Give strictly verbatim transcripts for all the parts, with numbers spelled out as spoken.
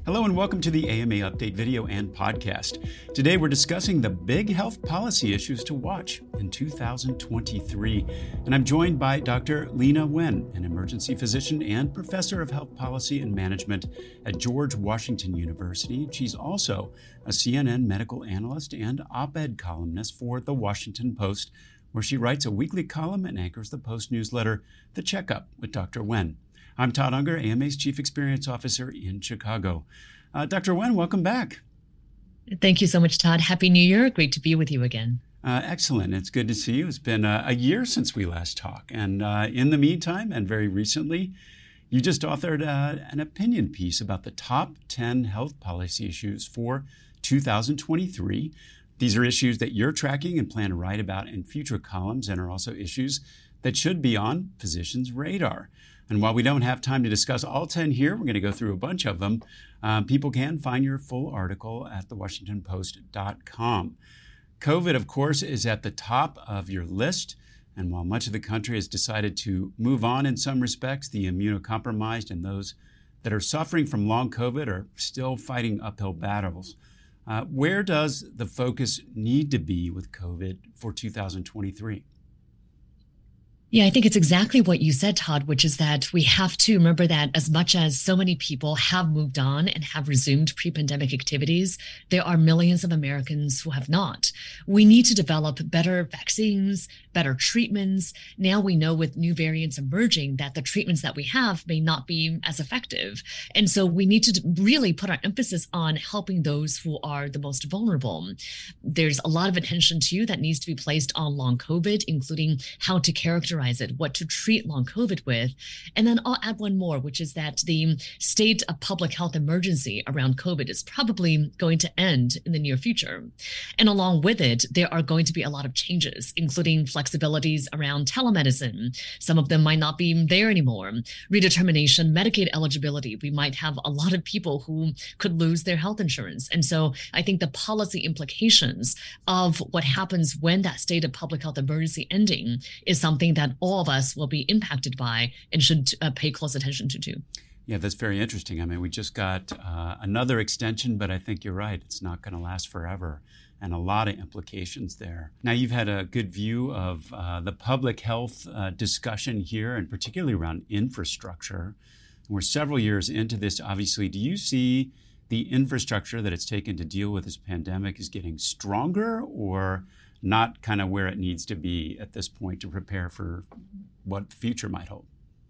Hello and welcome to the A M A Update video and podcast. Today we're discussing the big health policy issues to watch in two thousand twenty-three. And I'm joined by Doctor Leana Wen, an emergency physician and professor of health policy and management at George Washington University. She's also a C N N medical analyst and op-ed columnist for The Washington Post, where she writes a weekly column and anchors the Post newsletter, The Checkup with Doctor Wen. I'm Todd Unger, A M A's Chief Experience Officer in Chicago. Uh, Doctor Wen, welcome back. Thank you so much, Todd. Happy New Year. Great to be with you again. Uh, excellent. It's good to see you. It's been uh, a year since we last talked. And uh, in the meantime, and very recently, you just authored uh, an opinion piece about the top ten health policy issues for two thousand twenty-three. These are issues that you're tracking and plan to write about in future columns, and are also issues that should be on physicians' radar. And while we don't have time to discuss all ten here, we're going to go through a bunch of them. Um, people can find your full article at the washington post dot com. COVID, of course, is at the top of your list. And while much of the country has decided to move on in some respects, the immunocompromised and those that are suffering from long COVID are still fighting uphill battles. Uh, where does the focus need to be with COVID for two thousand twenty-three? Yeah, I think it's exactly what you said, Todd, which is that we have to remember that as much as so many people have moved on and have resumed pre-pandemic activities, there are millions of Americans who have not. We need to develop better vaccines, better treatments. Now we know with new variants emerging that the treatments that we have may not be as effective. And so we need to really put our emphasis on helping those who are the most vulnerable. There's a lot of attention too that needs to be placed on long COVID, including how to characterize it, what to treat long COVID with. And then I'll add one more, which is that the state of public health emergency around COVID is probably going to end in the near future. And along with it, there are going to be a lot of changes, including flexibilities around telemedicine. Some of them might not be there anymore. Redetermination, Medicaid eligibility. We might have a lot of people who could lose their health insurance. And so I think the policy implications of what happens when that state of public health emergency ending is something that all of us will be impacted by and should uh, pay close attention to too. Yeah, that's very interesting. I mean, we just got uh, another extension, but I think you're right. It's not going to last forever, and a lot of implications there. Now, you've had a good view of uh, the public health uh, discussion here, and particularly around infrastructure. We're several years into this, obviously. Do you see the infrastructure that it's taken to deal with this pandemic is getting stronger, or not kind of where it needs to be at this point to prepare for what the future might hold?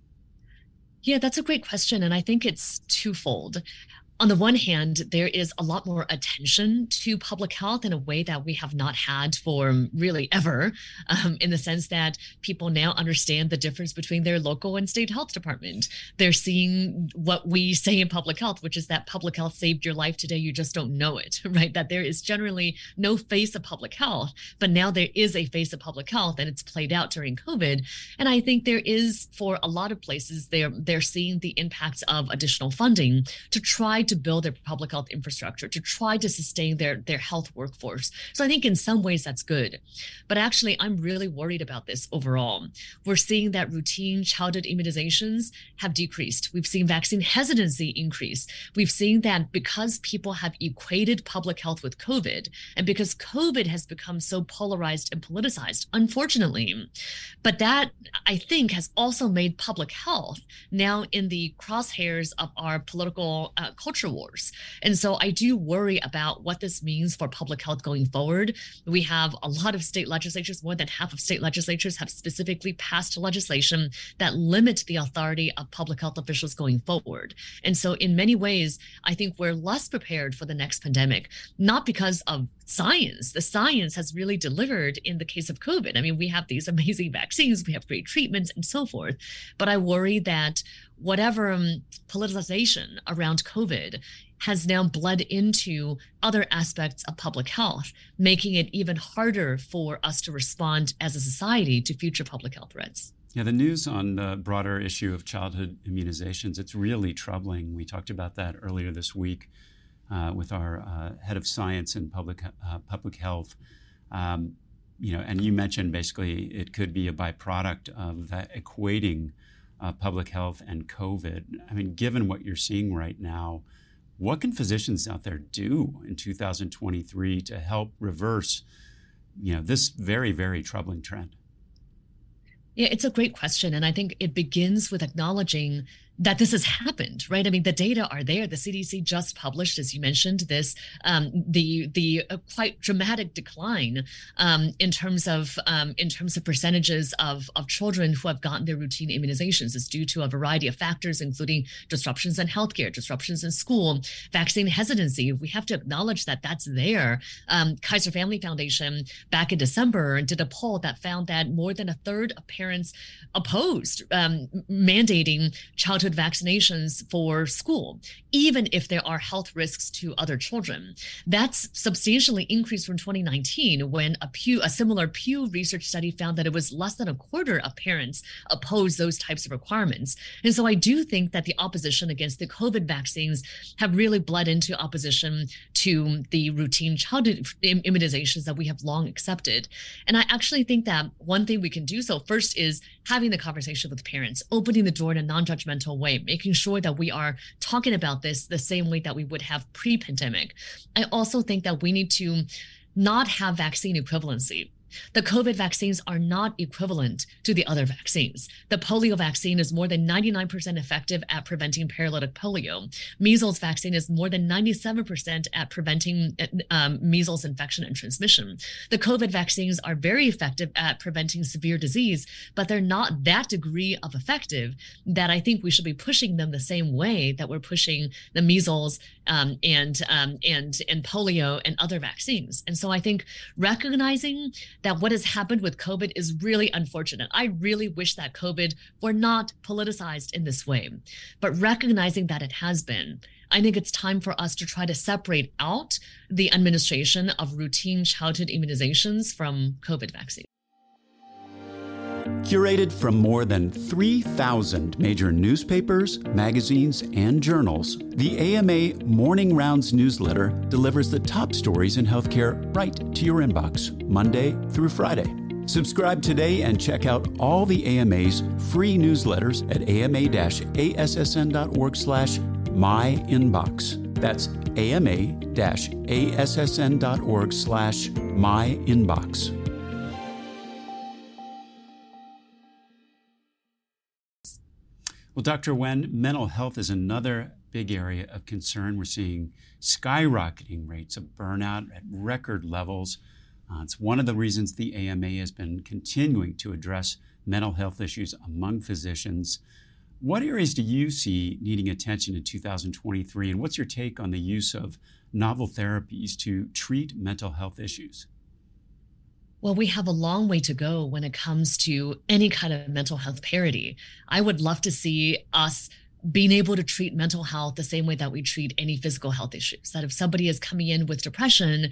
Yeah, that's a great question. And I think it's twofold. On the one hand, there is a lot more attention to public health in a way that we have not had for really ever, um, in the sense that people now understand the difference between their local and state health department. They're seeing what we say in public health, which is that public health saved your life today. You just don't know it, right? That there is generally no face of public health, but now there is a face of public health, and it's played out during COVID. And I think there is, for a lot of places, they're, they're seeing the impacts of additional funding to try to build their public health infrastructure, to try to sustain their, their health workforce. So I think in some ways that's good. But actually, I'm really worried about this overall. We're seeing that routine childhood immunizations have decreased. We've seen vaccine hesitancy increase. We've seen that because people have equated public health with COVID, and because COVID has become so polarized and politicized, unfortunately. But that, I think, has also made public health now in the crosshairs of our political uh, culture wars. And so I do worry about what this means for public health going forward. We have a lot of state legislatures, more than half of state legislatures have specifically passed legislation that limit the authority of public health officials going forward. And so in many ways, I think we're less prepared for the next pandemic, not because of science. The science has really delivered in the case of COVID. I mean, we have these amazing vaccines, we have great treatments and so forth. But I worry that whatever um, politicization around COVID has now bled into other aspects of public health, making it even harder for us to respond as a society to future public health threats. Yeah, the news on the broader issue of childhood immunizations, it's really troubling. We talked about that earlier this week uh, with our uh, head of science and public uh, public health. Um, you know, and you mentioned basically it could be a byproduct of that equating uh, public health and COVID. I mean, given what you're seeing right now, What can physicians out there do in two thousand twenty-three to help reverse, you know, this very, very troubling trend? Yeah, it's a great question. And I think it begins with acknowledging that this has happened, right? I mean, the data are there. The C D C just published, as you mentioned, this um, the the uh, quite dramatic decline um, in terms of um, in terms of percentages of of children who have gotten their routine immunizations. It's due to a variety of factors, including disruptions in healthcare, disruptions in school, vaccine hesitancy. We have to acknowledge that that's there. Um, Kaiser Family Foundation back in December did a poll that found that more than a third of parents opposed um, mandating childhood vaccinations for school, even if there are health risks to other children. That's substantially increased from twenty nineteen, when a Pew, a similar Pew Research study found that it was less than a quarter of parents opposed those types of requirements. And so I do think that the opposition against the COVID vaccines have really bled into opposition to the routine childhood immunizations that we have long accepted. And I actually think that one thing we can do so first is having the conversation with parents, opening the door in a non-judgmental way, making sure that we are talking about this the same way that we would have pre-pandemic. I also think that we need to not have vaccine equivalency. The COVID vaccines are not equivalent to the other vaccines. The polio vaccine is more than ninety-nine percent effective at preventing paralytic polio. Measles vaccine is more than ninety-seven percent at preventing um, measles infection and transmission. The COVID vaccines are very effective at preventing severe disease, but they're not that degree of effective that I think we should be pushing them the same way that we're pushing the measles um, and um, and and polio and other vaccines. And so I think recognizing that what has happened with COVID is really unfortunate. I really wish that COVID were not politicized in this way, but recognizing that it has been, I think it's time for us to try to separate out the administration of routine childhood immunizations from COVID vaccines. Curated from more than three thousand major newspapers, magazines, and journals, the A M A Morning Rounds newsletter delivers the top stories in healthcare right to your inbox, Monday through Friday. Subscribe today and check out all the A M A's free newsletters at ama-assn.org slash my inbox. That's ama-assn.org slash my inbox. Well, Doctor Wen, mental health is another big area of concern. We're seeing skyrocketing rates of burnout at record levels. Uh, it's one of the reasons the A M A has been continuing to address mental health issues among physicians. What areas do you see needing attention in two thousand twenty-three, and what's your take on the use of novel therapies to treat mental health issues? Well, we have a long way to go when it comes to any kind of mental health parity. I would love to see us being able to treat mental health the same way that we treat any physical health issues. That if somebody is coming in with depression,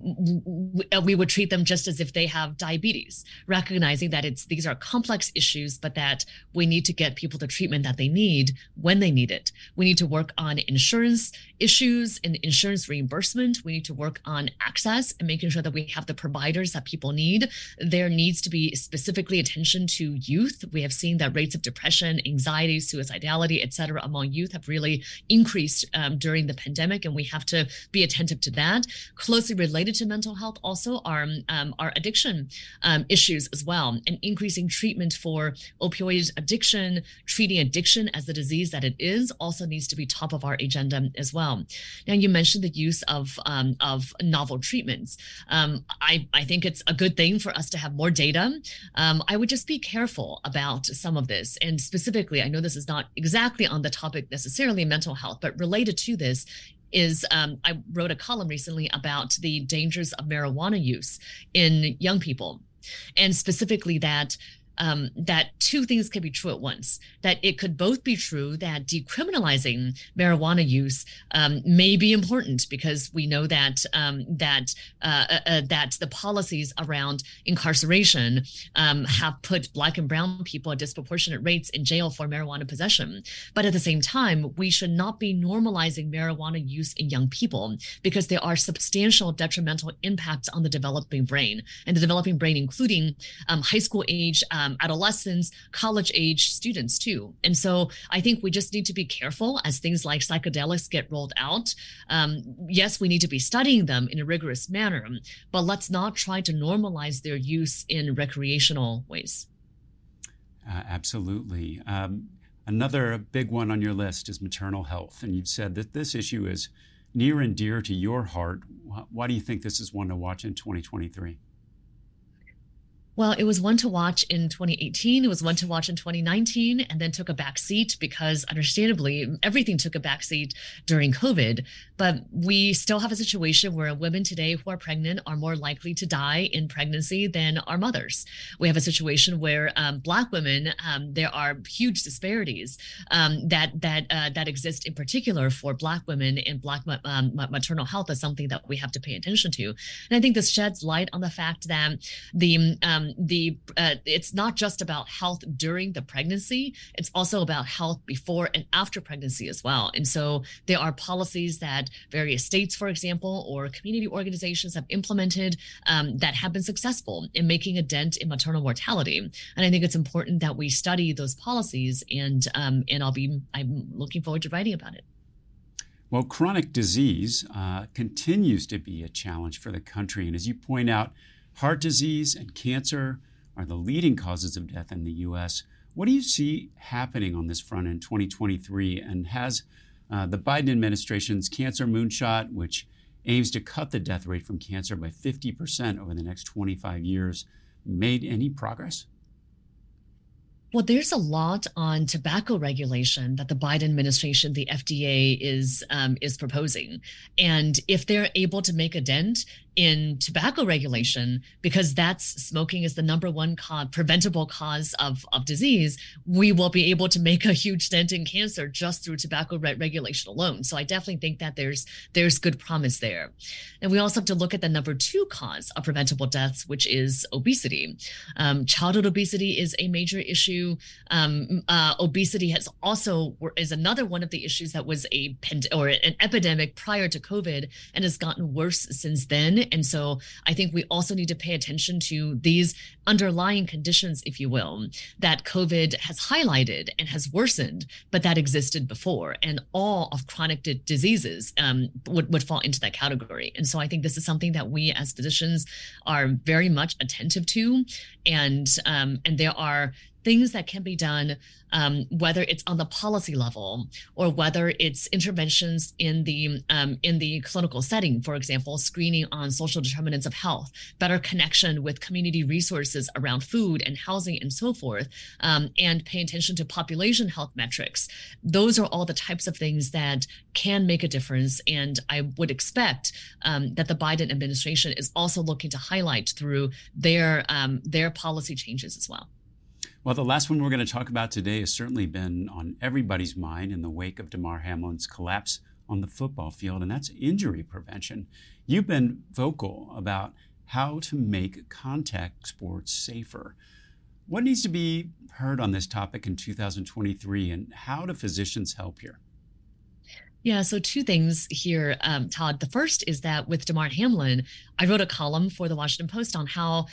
we would treat them just as if they have diabetes, recognizing that it's these are complex issues, but that we need to get people the treatment that they need when they need it. We need to work on insurance issues and insurance reimbursement. We need to work on access and making sure that we have the providers that people need. There needs to be specifically attention to youth. We have seen that rates of depression, anxiety, suicidality, et cetera, among youth have really increased um, during the pandemic, and we have to be attentive to that. Closely related to mental health also are, um, are addiction um, issues as well, and increasing treatment for opioid addiction, treating addiction as the disease that it is, also needs to be top of our agenda as well. Now, you mentioned the use of um, of novel treatments. Um, I, I think it's a good thing for us to have more data. Um, I would just be careful about some of this, and specifically, I know this is not exactly on the topic necessarily mental health, but related to this is um, I wrote a column recently about the dangers of marijuana use in young people, and specifically that Um, that two things can be true at once. That it could both be true that decriminalizing marijuana use um, may be important, because we know that um, that uh, uh, that the policies around incarceration um, have put Black and brown people at disproportionate rates in jail for marijuana possession. But at the same time, we should not be normalizing marijuana use in young people, because there are substantial detrimental impacts on the developing brain, and the developing brain, including um, high school age uh, um, adolescents, college age students too. And so I think we just need to be careful as things like psychedelics get rolled out. Um, yes, we need to be studying them in a rigorous manner, but let's not try to normalize their use in recreational ways. Uh, absolutely. Um, another big one on your list is maternal health. And you've said that this issue is near and dear to your heart. Why do you think this is one to watch in twenty twenty-three? Well, it was one to watch in twenty eighteen. It was one to watch in twenty nineteen, and then took a back seat because, understandably, everything took a back seat during COVID. But we still have a situation where women today who are pregnant are more likely to die in pregnancy than our mothers. We have a situation where um, Black women, um, there are huge disparities um, that that uh, that exist in particular for Black women, and Black um, maternal health is something that we have to pay attention to. And I think this sheds light on the fact that the um, the uh, it's not just about health during the pregnancy, it's also about health before and after pregnancy as well. And so there are policies that various states, for example, or community organizations have implemented um, that have been successful in making a dent in maternal mortality. And I think it's important that we study those policies, and um, and I'll be I'm looking forward to writing about it. Well, chronic disease uh, continues to be a challenge for the country. And as you point out, heart disease and cancer are the leading causes of death in the U S. What do you see happening on this front in twenty twenty-three? And has uh, the Biden administration's Cancer Moonshot, which aims to cut the death rate from cancer by fifty percent over the next twenty-five years, made any progress? Well, there's a lot on tobacco regulation that the Biden administration, the F D A, is um, is proposing. And if they're able to make a dent in tobacco regulation, because that's smoking is the number one cause, preventable cause of, of disease, we will be able to make a huge dent in cancer just through tobacco re- regulation alone. So I definitely think that there's there's good promise there. And we also have to look at the number two cause of preventable deaths, which is obesity. Um, childhood obesity is a major issue. Um, uh, obesity has also is another one of the issues that was a pand- or an epidemic prior to COVID and has gotten worse since then. And so I think we also need to pay attention to these underlying conditions, if you will, that COVID has highlighted and has worsened, but that existed before. And all of chronic di- diseases um, would, would fall into that category. And so I think this is something that we as physicians are very much attentive to. And um, and there are things that can be done, um, whether it's on the policy level or whether it's interventions in the um, in the clinical setting, for example, screening on social determinants of health, better connection with community resources around food and housing and so forth, um, and pay attention to population health metrics. Those are all the types of things that can make a difference. And I would expect um, that the Biden administration is also looking to highlight through their um, their policy changes as well. Well, the last one we're going to talk about today has certainly been on everybody's mind in the wake of Damar Hamlin's collapse on the football field, and that's injury prevention. You've been vocal about how to make contact sports safer. What needs to be heard on this topic in two thousand twenty-three, and how do physicians help here? Yeah, so two things here, um, Todd. The first is that with Damar Hamlin, I wrote a column for the Washington Post on how,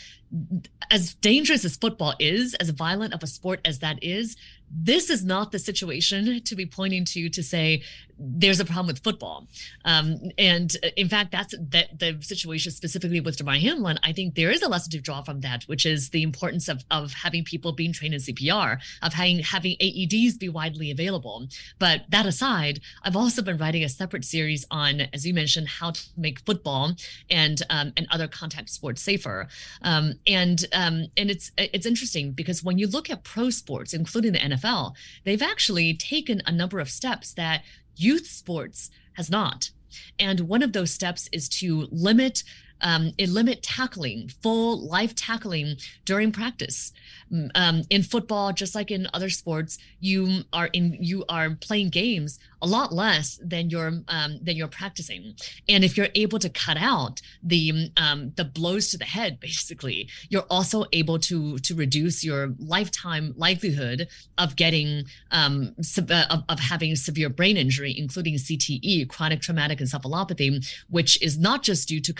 as dangerous as football is, as violent of a sport as that is, this is not the situation to be pointing to to say there's a problem with football. Um, and in fact, that's that the situation specifically with Damar Hamlin. I think there is a lesson to draw from that, which is the importance of of having people being trained in C P R, of having having A E Ds be widely available. But that aside, I've also been writing a separate series on, as you mentioned, how to make football and um, and other contact sports safer. Um, and um, and it's it's interesting because when you look at pro sports, including the N F L, they've actually taken a number of steps that youth sports has not. And one of those steps is to limit um, limit tackling, full live tackling during practice. Um, in football, just like in other sports, you are in you are playing games a lot less than you're um, than you're practicing. And if you're able to cut out the um, the blows to the head, basically, you're also able to to reduce your lifetime likelihood of getting um, sub, uh, of, of having severe brain injury, including C T E, chronic traumatic encephalopathy, which is not just due to concussion,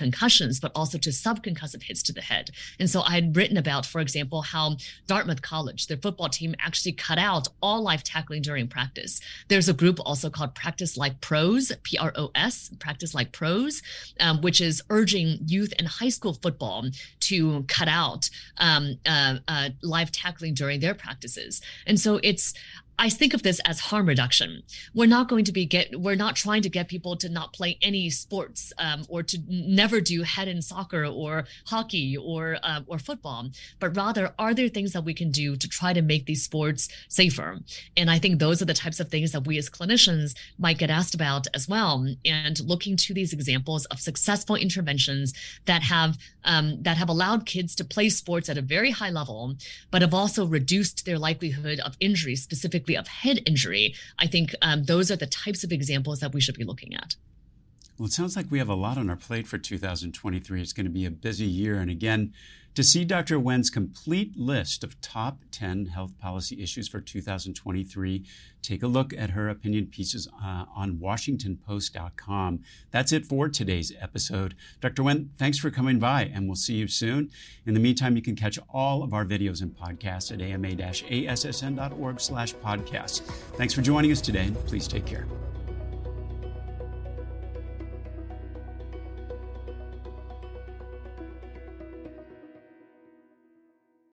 concussions, but also to subconcussive hits to the head. And so I had written about, for example, how Dartmouth College, their football team, actually cut out all live tackling during practice. There's a group also called Practice Like Pros, P R O S, Practice Like Pros, um, which is urging youth and high school football to cut out um, uh, uh, live tackling during their practices. And so it's, I think of this as harm reduction. We're not going to be get, we're not trying to get people to not play any sports um, or to never do head-in soccer or hockey or uh, or football, but rather, are there things that we can do to try to make these sports safer? And I think those are the types of things that we as clinicians might get asked about as well. And looking to these examples of successful interventions that have um, that have allowed kids to play sports at a very high level, but have also reduced their likelihood of injury, specifically of head injury. I think um, those are the types of examples that we should be looking at. Well, it sounds like we have a lot on our plate for two thousand twenty-three. It's going to be a busy year. And again, to see Doctor Wen's complete list of top ten health policy issues for two thousand twenty-three, take a look at her opinion pieces uh, on Washington Post dot com. That's it for today's episode. Doctor Wen, thanks for coming by, and we'll see you soon. In the meantime, you can catch all of our videos and podcasts at ama dash a s s n dot org slash podcasts. Thanks for joining us today, and please take care.